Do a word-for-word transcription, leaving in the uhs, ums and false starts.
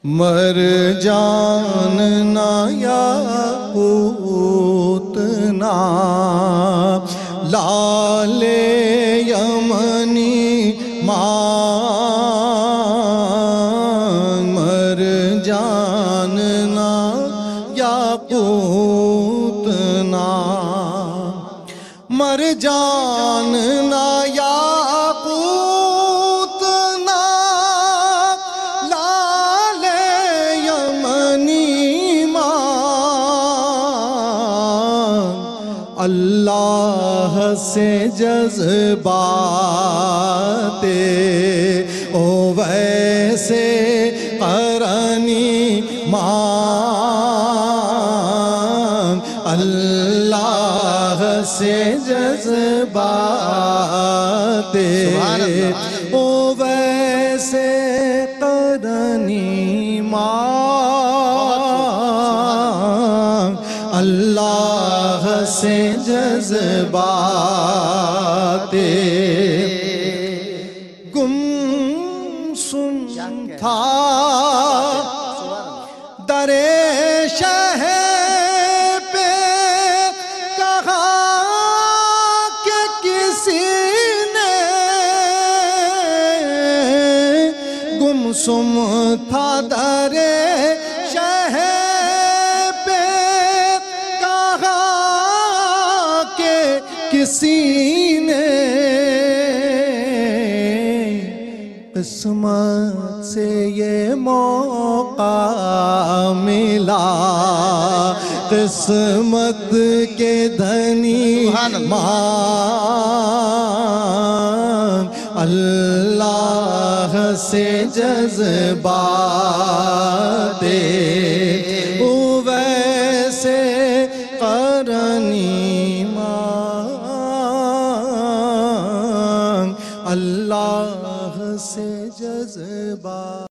مر جاننا یاقوت نا لال یمنی مانگ مر جاننا یاقوت نا مر جاننا یاقوت نا لال یمنی مانگ اللہ سے جذبات او ویسے قرنی مانگ اللہ سے جذبات او ویسے قرنی مانگ اللہ سے جذبات گم سن تھا در شہ پہ کہا کہ کسی نے گم سم تھا در شہ پہ کہا کہ کسی نے قسمت سے یہ موقع ملا قسمت کے دھنی مانگ اللہ سے جذبات او ویسے قرنی مانگ اللہ سے جذبات